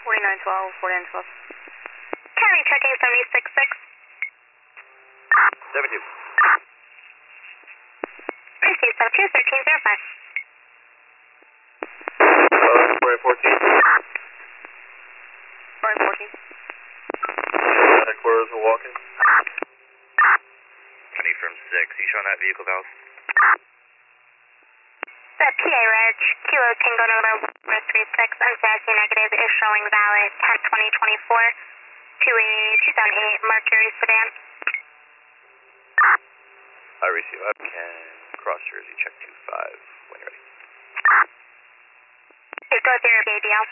4912, 4912. County checking 766. 72. Receive 72, 1305. 414. 414. Headquarters are walking. County from 6. You showing that vehicle, Dallas? The PA Reg, Kilo Tango number 436, NCIC negative is showing valid 10/20/24 to a 2008 Mercury sedan. I receive. I can cross Jersey, check 25 when you're ready. Okay, go with your ADL.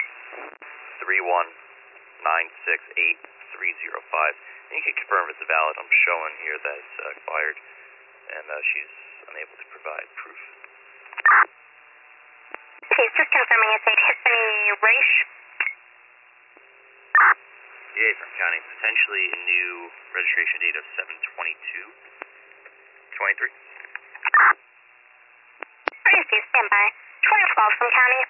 31968-305. And you can confirm it's valid. I'm showing here that it's expired, and she's unable to provide proof. Okay, just confirming it's a Tiffany Raish. Yeah, from county. Potentially a new registration date of 7/22/23. Receive, standby. 2012 from county.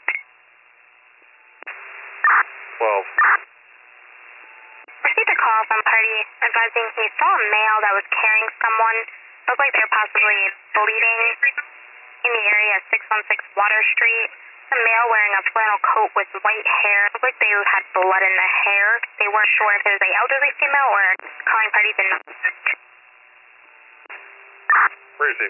12. Received a call from party advising he saw a male that was carrying someone. Looked like they were possibly bleeding in the area of 616 Water Street. A male wearing a flannel coat with white hair. Looked like they had blood in the hair. They weren't sure if it was an elderly female or calling party did not. Receive.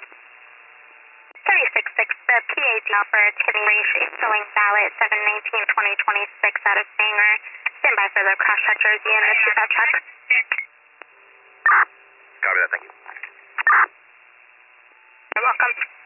366, the PA's number, Tiffany Raish is showing valid 7/19/2026 out of Sanger. Standby for the cross-check Jersey and the seatbelt check. Copy that, thank you. You're welcome.